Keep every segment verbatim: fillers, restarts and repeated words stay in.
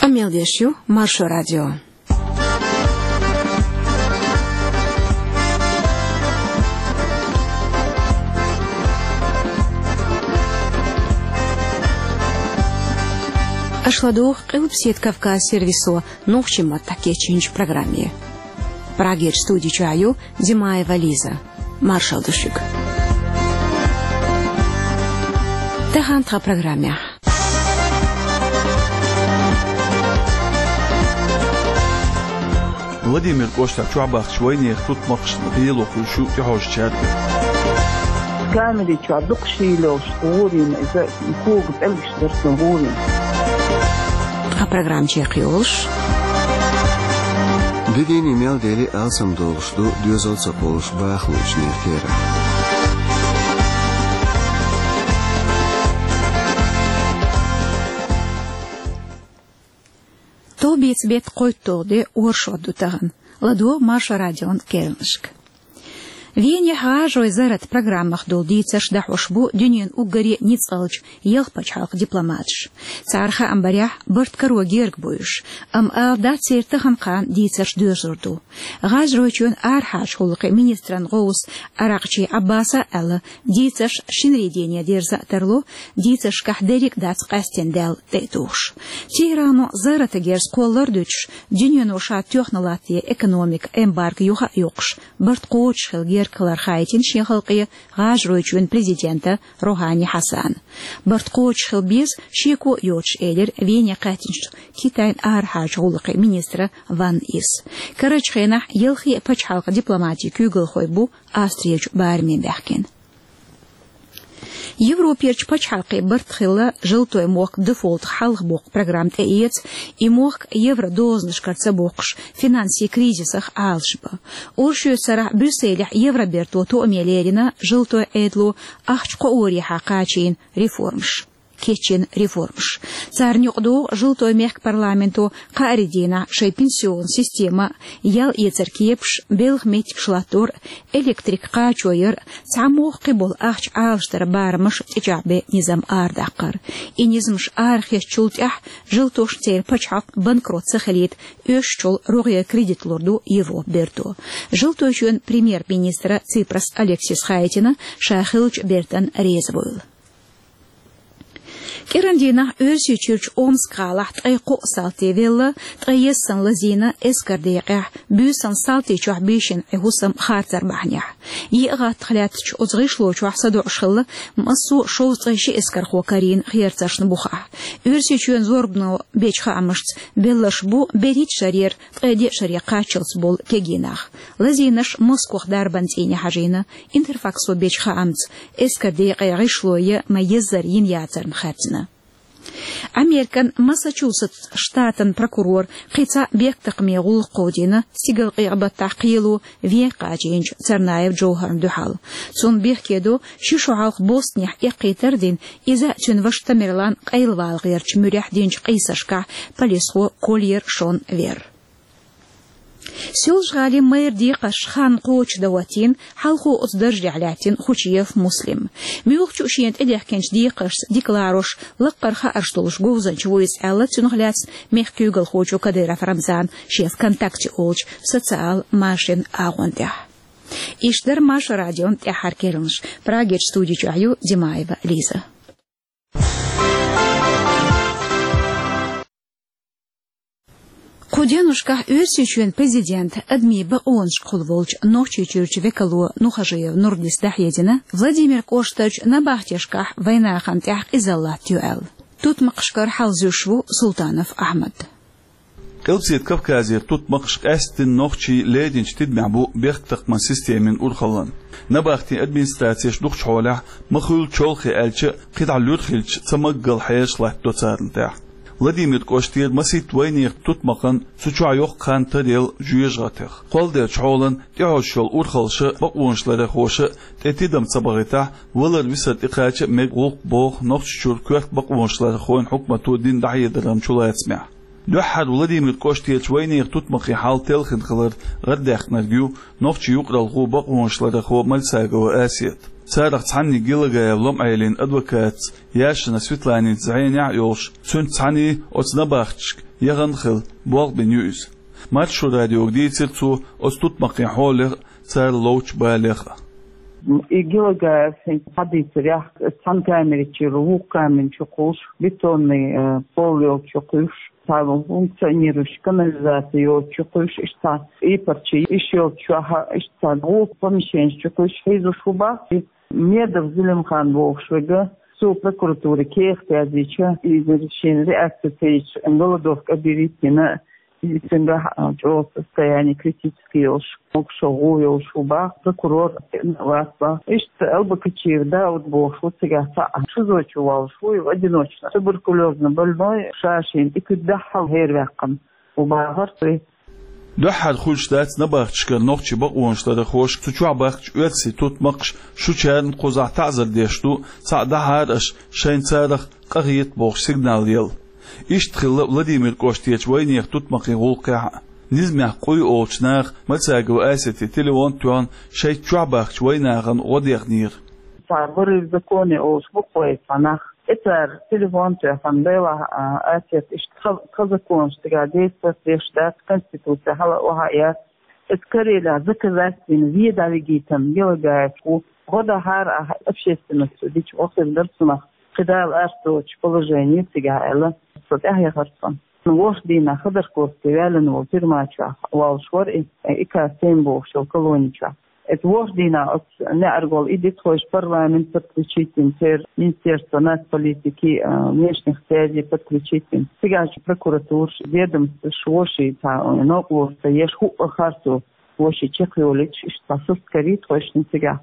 Амелдешью, Маршо радио. Ашладух Кылпсет Кавказ сервису нухчима таке чинч программе. Прагер студии чаю Димаева Лиза. Маршал Душик. Тахантха программе. Владимир Костак чуабах швойни тут махш набило хушу тихош чарк. كامل يتعلق شيء لو شعوري إذا يكون بقلبش درس نقولي. Программа Чехиолш. Begin email deli alsam doluşdu düzelt sapoluş bağlıçne kera. То бец бет който де оршоду таган. Ладо Марша радион келншк. Вене хажой зарат программах дол дицаш да хошбу дюнен угари ницалч елпачалк дипломатш. Царха амбарях бырт каро герг буйш. Ам алда церта хамкан дицаш дюзурду. Газ ройчун архаш хулқи министран гоус аракчи Аббаса ала дицаш шинредения дерза тарло дицаш кахдерик дац кастен дел тейтуш. Тирану зарат герс коллар дюч дюнен уша технолатия экономик эмбарк юха юкш. Бырт коуч хилгер كلار خايتين شيخ القية غاج رويتشون بريزيدنتا روحاني حسان برتقوش خلبيز شيكو يوتش إيدر فيني قاتنش كيتاين آر حاج غلقي مينسترا فان إيس كرج خينح يلخي بچ حلقة دبلوماتي كيوغل خويبو آستريج بارمين بحكين Европеч пачалки бартхила жилтой мох дефолт халх бок программ теец и мох евро дознаш карца бокш финанси кризисах алшба. Оршю сара Брюсселях евро берту то мелерина жилтой эдлу ахчко ори хакачин реформш. Кечин реформш. Цар нюкду жилтой мех парламенту каридина шей пенсион система ял ецеркепш белхмет шлатор электрик качойер цамох кибол ахч алштар бармаш тичабе низам ардакар. И низмш археш чултях жилтош цер пачак банкрот сахалит өш чул ругия кредитлорду его берту. Жилтой чун премьер-министра Ципрас Алексис Хайтина шахилч бертан резвойл. Керандина örsi church omskala tayqo salti villa tayesan lazina eskardiqa busan salti chuhbishin ihusam khatar bahnya yigat khlat uzghishlo chuhsadu shkhilla masu showtshi eskar khokarin khiertashn buxa örsi chun zorbno bechha amshts bellash bu berit sharir taydi shariqa chils bol keginach lazinash moskokh darbantini hajina interfaxo bechha amts eskardiqa gishloye mayezar yin yatar khatna Американ Массачусетс штатан прокурор қица бек тақмиғул қодина сигал қиғба тақилу веқа жинч царнаев джоухан духал. Цун бек кеду шишуғалқ босних иқитардин иза чун ваштамерлан қайлвал ғирч мурях динч қисашқа полисху кольер шон вер. سيوجغالي ميردي قشخان قوش دواتين حلقو أصدرج علاتين خوشيف مسلم ميوخشو شينت إديح كنش ديقش ديكلاروش لقرخا أرشتولش جوزن شويس ألا تنغلات ميخكيوغل خوشو كديرا فرمزان شيف كونتاكتي أولش سوциал ماشين آغوندح إشدر ماش راديون تحار كيرنش براغير ستوديو جايو ديمايفا ليزا Кудянушка өрсючен президент Адмиба Онш Кулволч Нохчичурч Векалу Нухажиев Нурдис Дахедина Владимир Коштач на Бахтешках война хантях изалла тюэл. Тут мақшкар халзюшву Султанов Ахмад. Кылпсет Кавказер тут мақшк әстін нохчи лединч тидмябу бехтақман системин урхалан. На Бахти администрацияш духч холях махул чолхи әлчі қидалюр хилч цамаггал хайшлах доцарнтах. Владимир Коштир масит войнех тутмақан сучайоқ қантарел жүйежғатық. Қолдер чоғылын тяғошшол урхалшы бақуыншлары хошы тетидам цабағита вылар висат иқачы мегуқ боқ ноқччур көк бақуыншлары хоин хукмату дин дайыдырам чулайцмя. Духар Владимир Коштир войнех тутмақи хал телхин қылыр ғырдяқ наргю ноқчы юқралғу бақуыншлары хо мальсайгава әсет. سارق تعني جيلغا يولم عيلين أدوكات ياشنا سويتلاني زعين يعيوش سنت تعني أتنباختشك يغنخل بوغ بنيوز ماتشو راديو جديد سيرتو أستوت مقين حولغ سار لوش بالغ جيلغا في حديث رياح تحن كامل تشيرو كامل شقوش بتوني بوليو شقوش تعالوا فونكسيونيروش كمالزاتيو شقوش اشتا ايبرتشي اشيو تشوها اشتا غوك بمشين شقوش هيزو شوبا ميدر زلم خان بوخشوغا سو прокуратуры кех тязича изрешение реакции анголодовк аберитина изенга жо состояние критический уж мокшогу юшуба прокурор васпа ишт албакачир да вот бог вот сега шизочувал шуй одиночно туберкулезно больной шашин и кдахал гервакам убагар دوحد خوش دات نباختش كنوختش بقونش تدا خوش تشوع باختش واتسي توت مقش شو كان قزع تعزر ديشتو سعدا هادش شين صارخ قريت بوخ سيجنال يل اشتخل ولاديمير كوشتيتش وينيخ توت مقي غوقع نزمع قوي اوتشناغ متساقو اسيتي تليفون توان شي تشوع باختش ويناغن وديخ نير صار الزكوني اوش بقوي فناخ اتر تليفون تفهم بيوا اسيت اشتخذكون اشتغاديس بسيشتات كونستيتوسيا هلا وهايات اتكري لا ذكرت من زيادة لقيتم يلقاك وغدا هار ابشيستنا ديش وصل درسنا قدال ارتوش положение تجاهلا صوت اهي خرصن نوش دينا خدر كوستيوالن وفيرماتشا والشور ايكا سيمبو شو كولونيشا Это вождина от неаргол идет в парламент подключить интер министерство нацполитики внешних связей подключить сега прокуратур ведомство шоши та ноглоста ешху харту воши чеколич что скорит точно сега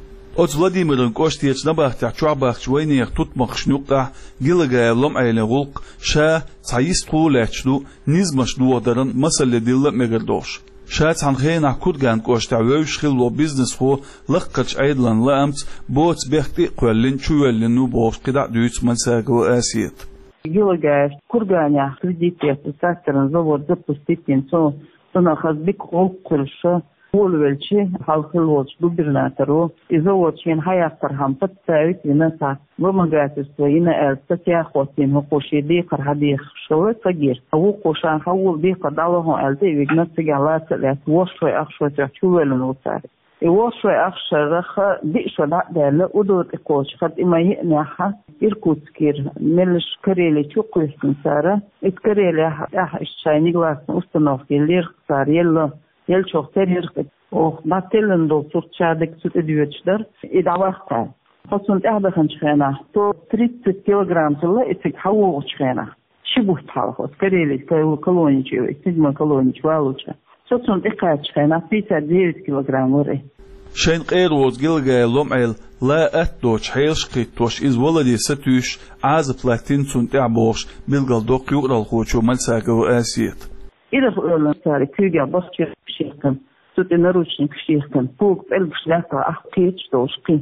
от Владимиром Коштиец набахтах чуабах войнех тут махшнука гилга лом айлгулк ша цаисту лачду низмашду одаран масале дилла мегердош شات عن خينا كودجان كوش تعويش خلو بيزنس خو لقتش أيضاً لامس بوت بيختي قولن شو يلنو بوش قدع دوت من ساقو آسيت. جيلجاش كورجانيا كريديتي تساترن زور запустить so сона хазбик холкурша полвелчи халхилоч губернатору изовочин хаяктархам подставить винаса вымогательство и на статья хвостин хокоши дикар хадих шовет сагир аву кошан хавул дикар далого алды вигнат сигалат лят вошой ахшо чувелен утар и вошой ахшараха дишо дадала удот коч хад има яха иркутскир мелш карели чукуйстин сара искарели ах шайни гласны установки лир сар елло Yel çok terir o batelen do surçadık süt ediyorlar. İdavakta. Fasun tahdahan çıkana. To тридцать килограммlı etik havu çıkana. Şibuh talhos. Kareli koloniçi, istidma koloniçi valuça. Fasun ikaya çıkana. пятьдесят девять килограмм var. شين قير وز جلجا لومعيل لا أتوش حيلش قيتوش إز ولدي ستوش عاز بلاتين سنتع بوش بالقل دوق يقرأ الخوشو ملساق وآسيت. إذا فقلنا ساري كيجا بسكر شيخن سوت نروشن شيخن فوق قلب شلاكا أحقيتش توشقي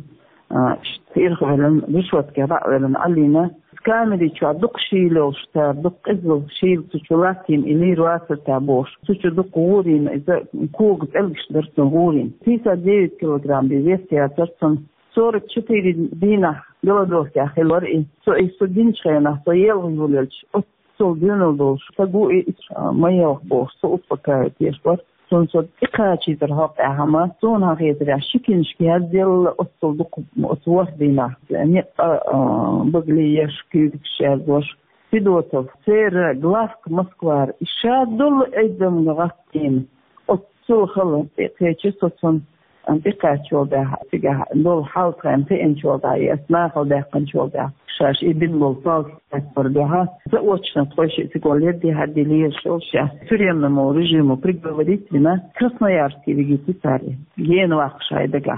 إيرخ علم بشوت كبا علم علينا كامل يشوا دق شيلوش تا دق إزل شيل تشولاتين إلي رواسر تابوش تشو دق غورين إذا كوق قلب شدرتن غورين تسعة девять كيلوغرام بيويستيا ترتن сорок четыре دينا голодовки أخيلوري سو إيسو دينشينا سو يلغيوليش сол дюнолдош тагу и моя бог со успокаивает ешбар сон со икачи дерхап ахама сон хагедра шикиншки сделал отсол дук отвор дина не богли ешки шердош фидотов сер главк москвар и шадул эдем гастин отсол хала экечи сосон антикачо да фига дол халт античо да ясна хода канчо да شاش ابن ملطاق أكبرها زوجنا طوشي تقول يدي هدي لي الشوشة سوريا مو رجيمو بريغواليت لنا كرسنا يارتي بيجي تاري ين واقش هيدا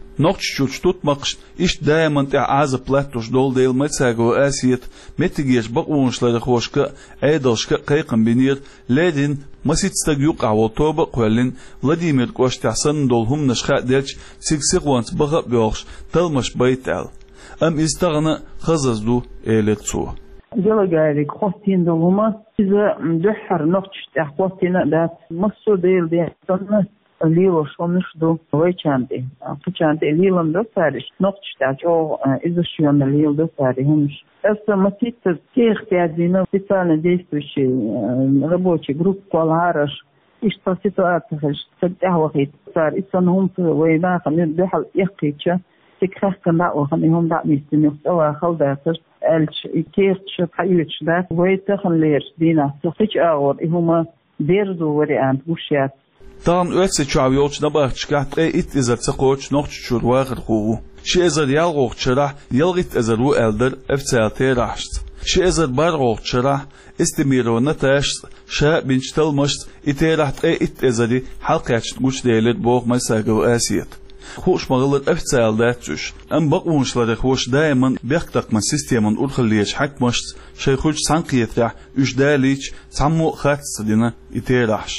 نقش توت مقش إيش دائما تعاز بلاتوش دول ديل متساقو آسيت متجيش بقونش لدخوشك عيدلشك قيقن بنير لادين مسيت استقيوق عوطوبة قوالين فلاديمير كوش تحسن دولهم نشخاء ديلش سيكسيق وانت بغا بيوغش تلمش بيتال أم استغنى خززدو إلتسو. جلجارك خوتين دولما إذا دحر نقش تحوتين ده مصر ديل ده تنا Lilo şonuşdu vayçandı. Fıçandı Lila'nın da sarış. Nokçtaç o izleşiyorna Lilo da sarı hemş. Это матица тех пятьдесят специально действующий рабочий групп Куалараш. И что ситуация, что тяхвахит صار إنهم ويباق من بحال يقيتش تكخ كنا وخنيهم دع ميستني أو خلداتر الش كيرتش حيوتش ده ويتخلير دينا تخيش أور إهما بيردو وريان وشيات Tam ötse çav yolçuna bakçıkat e it izat saqoç noqçur waqr qu. Şi ezar yal qoqçara yalgit ezar u elder efsate raşt. Şi ezar bar qoqçara istimirona taş şa binçtalmış iteraht e it ezari halqaç guç deyler boq masago asiyet. Xoş mağılır efsaldat düş. Am baqunçları xoş dayman beqtaqma sistemin urxiliyeç hakmış şey xoş sanqiyetya üjdaliç sammu xatsdina iteraş.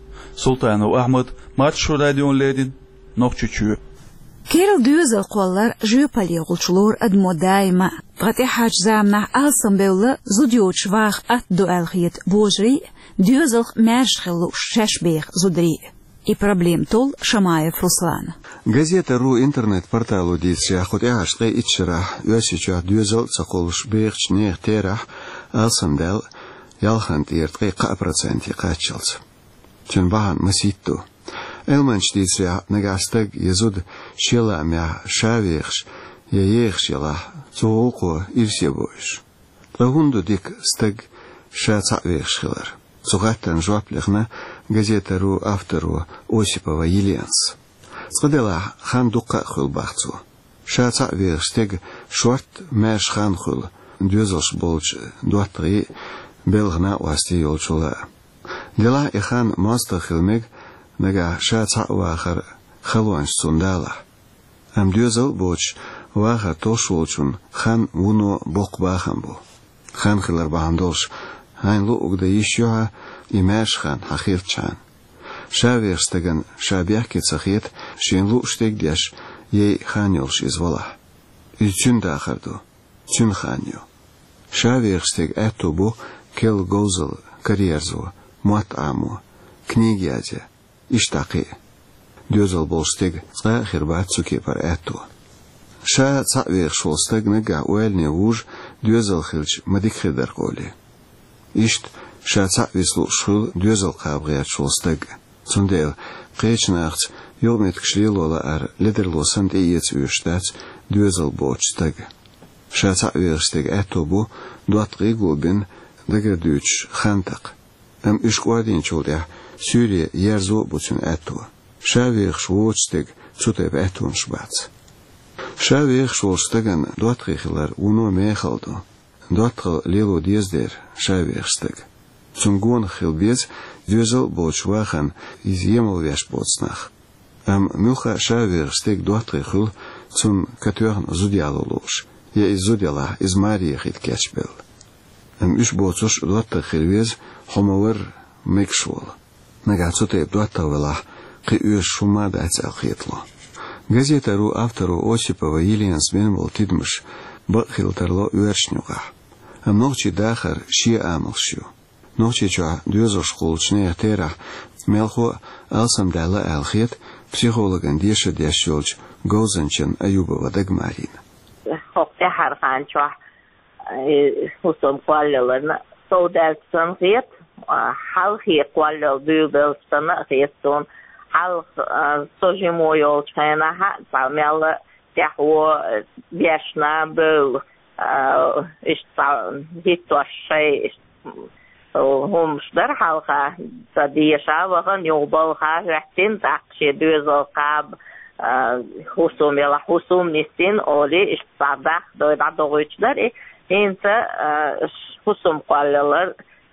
Sultan Ahmed Marşu Radyon Ledin Nokçuçu. Kerel düzel qollar jüpali qulçulur admo daima. Qati haj zamna alsam bewla zudyoç vaq at dual khiyet bojri düzel mershkhlu shashbeh zudri. И проблем тол Шамаев Руслан. Газета РУ интернет-порталу дитсия хотяшты ичра өсича düzel цақолш бехчнех терах алсамдал ялхан тертқи qa проценти qachals. Чун бахан маситту. Элманч дитсия нагастаг езуд шела мя шавехш яехшела цоуқу ирсебойш. Лагунду дик стаг шацавехшхилар. Цугаттан жуаплехна газета РУ автору Осипова Еленс. Скадела хан дукка хулбахцу. Шаца верштег шорт мэш хан хул. Дюзош болч дуатри белгна уасти йолчула. Дела и хан мастер хилмег нага шаца вахар халуанш сундала. Ам дюзол болч ваха тошулчун хан вуно бокбахамбу. Хан хилар бахамдолш Hain lu ugda yishyoha imash khan hakhir chan. Shaverstegen shabiyakit sakhit shin lu shteg diash ye khan yolsh izvala. Üçün dakhardu. Çün khanyo. Shaversteg atubu kel gozel karierzu mat amu knigiaze ishtaqi. Dözel bolsteg qa khirbat suki par atu. Sha tsaver sholsteg naga uelne wuj dözel khilch madik khidar qoli. Ишт шаца вислу шул дюзел қабғият шолстаг. Цундел қечнағц йолмет кшлилола ар ледерлосан дейец үйштац дюзел бочстаг. Шаца верстаг әтобу дуатқи губин дагадуч хантақ. Ам үшкуадин чолдя сюрия ярзу буцун әту. Шавех швочстаг цутеб әтун шбац. Шавех шолстаган дуатқи хилар уно мехалду. Доатқал лило дездер шавехстаг. Цунгон хилбез дюзел болчвахан изъемал вяш боцнах. Ам мюха шавехстаг доатқи хил цун катуян зудяло лош. Я из зудяла из Мария хит кячбел. Ам үш боцуш доатқи хилбез хомовер мекшвол. Нагацуте доатавела қи үш шума дайцал хитло. Газета РУ автору Осипова Еленс Бенвол тидмыш бахилтерло уершнюга. Am nochtje dagar ши амалшю. Nochtje cha duzo школчне тера мелхо алсам дала алхет психологан дише дешолч гозанчен Аюбова дагмарин. Хопте хархан ча хусом кваллерна соудалсан рет халхи кваллер дубелстана ретон хал сожимойл чена ха памела тяхо бешна бел ist dit was sei hom der halga da die sawagen jobal ga rechtin taxi duzo qab husum yala husum nisin oli ist sabah do da doychlar inta husum qallalar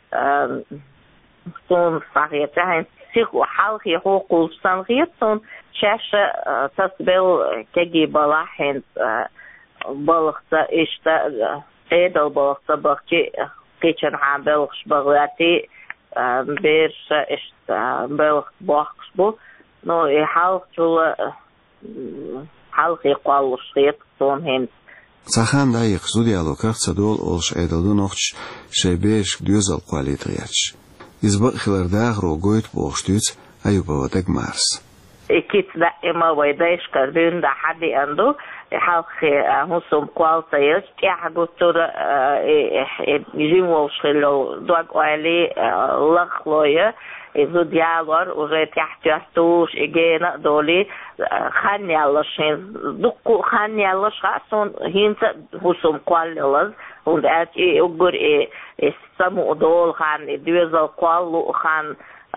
son sagiyata sich halgi hoqul sangiyaton shasha tasbel kegi balahin balıkta işte edel balıkta bakçı geçen ha balık balıkti bir işte balık bakış bu no halk çoğu halk equalışıyet son hem Sahan da yık zudiyalo kartsa dol olş edalı nohç şeybeş düzel kualitriyaç. İzbak hilar dağro goyt boğuştüz Ayubova dagmars. كيت دائما ويدايش كردون ده حد عنده حلقة هسم كوالتيش كأحد الطرق يجيم وشلو دوق عليه لخلوية إذا ديالور وجت يحتاجوش إجينا دولي خان يالشين دكو خان يالش خاصون هنت هسم كواللز وده إيه أقول إيه السمو دول خان دوزل كوالو خان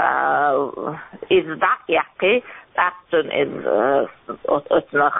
إذا يحكي أكتن إذا أتنخ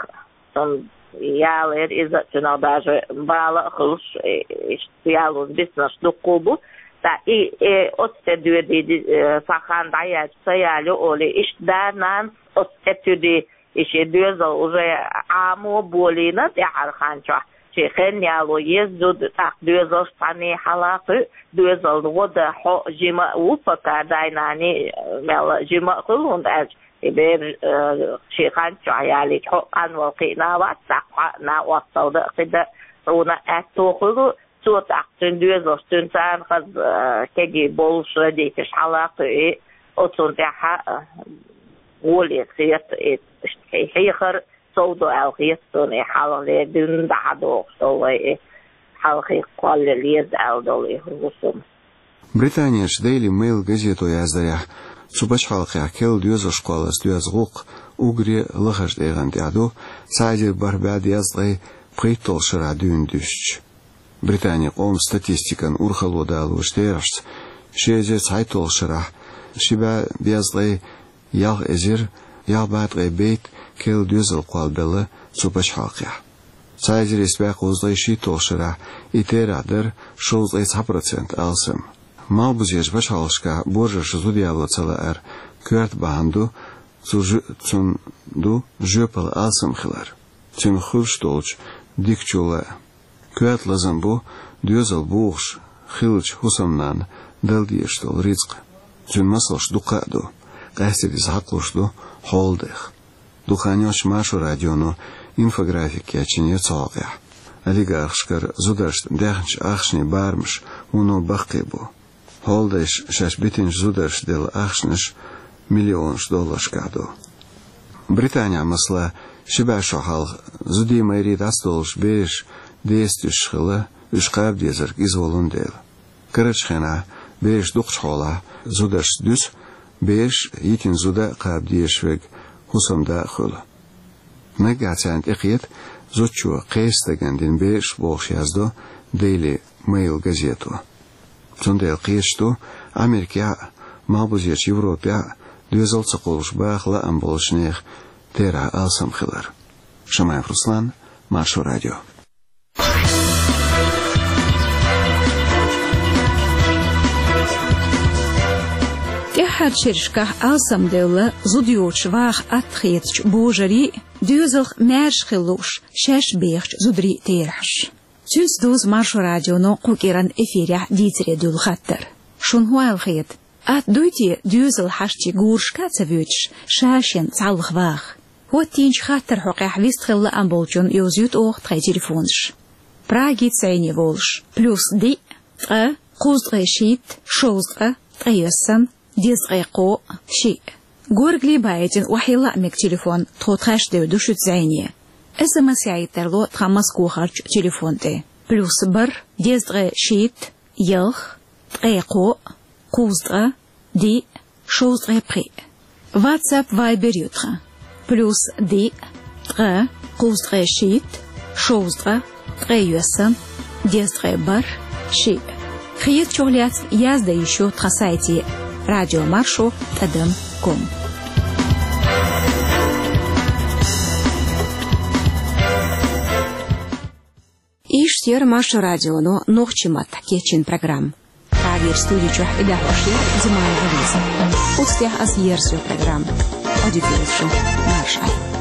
يالر إذا تنا باجر بالا خلص يالوز بسنش دقوبو تا إيه أستدوي دي فخان دايات سيالو أولي إيش دارنان أستدوي إيش دوزل وجه عامو بولينا تعال خانشوا شيخين يالو يزود تاك دوزل ثاني حلاقة دوزل وده حق جماع وفكر دايناني مال جماع كلهم ده يبير شيخان شعيالي حق عن وقينا واتساق نا وصل ده كده رونا أتو خلو سوى تاكتن دوزل تنسان خد كجي بولش ردي كش حلاقة إيه أتصل تاعها ولي خيط إيه خير صودو أو خيطون حال لي دون بعدو سوى حلقي قال لي أو دولي رسوم بريطانياش ديلي ميل газету yazdarя Субач халқы акел дюза школас дюз гук угри лыхаш дейган дяду сайдер барбяд язлай притол шыра дюн дүшч. Британия он статистикан урхалода алуштейрашт шезе цайтол шыра шиба бязлай ял эзир ял бадгай бейт кел дюзал квалбелы субач халқы. Сайдер испяк узлай шитол шыра итерадыр шоузлай ца процент алсым. Мал бузеш башалшка боже шузудияло цалар кверт банду цунду жепал алсам хилар цун хурштолч дикчула кверт лазамбу дюзал буш хилч хусамнан далдиештол рицк цун маслш дукаду гасидис хаклушду холдех духанёш машу радиону инфографики ачине цоога алигаршкар зудашт дахч ахшни бармш уно бахкебу Holdesh šeš bitinš zudarš del ahšniš miljonš dollaškādu. Britāņā maslā šibā šohal zudīma irīt astolš bēš dēstuš šhila üš qābdiezark izvolun del. Karačxenā bēš duqšholā zudarš düz bēš yitin zuda qābdiešveg husamda xula. Nagācānt iqiet zutču qēstagandin bēš bolš yazdu Daily Mail газету. Цундел қишту Америка малбузеч Европа дюзалца қолш бахла амболшнех тера алсам хилар. Шамаев Руслан, Машу радио. Техад шершках алсам девла зудиоч вах атхетч божари дюзалх мерш хилуш шеш бехч зудри тераш. Тюз доз Машу радионо кукиран эфиря дитре дул хаттер. Шун хуал хет. Ат дуйти дюзел хашти гуршка цавюч шашен цалх вах. Вот тинч хаттер хоках вистхилла амболчун юзют ох трей телефонш. Праги цейни волш. Плюс ди тре куздре шит шоздре треесан дизре ко ши. Горгли баетин вахила мек телефон тотхаш девдушут зайни. إسمس يعيترلو تخمس كوخارج تليفون تي بلوس بر ديزدغ شيت يلخ تقيقو قوزدغ دي شوزدغ بري واتساب فايبر يوتخ بلوس دي تغ قوزدغ شيت شوزدغ تغيوسن ديزدغ بر شي خيط شغليات يازدا يشو تخسايتي راديو مارشو تدم كوم Иштер Маша радио, но нохчимат кечин программ. Радио студию чух и дахоши зимая вализа. Устях аз ерсию программ. Аудиофилшин Маршай.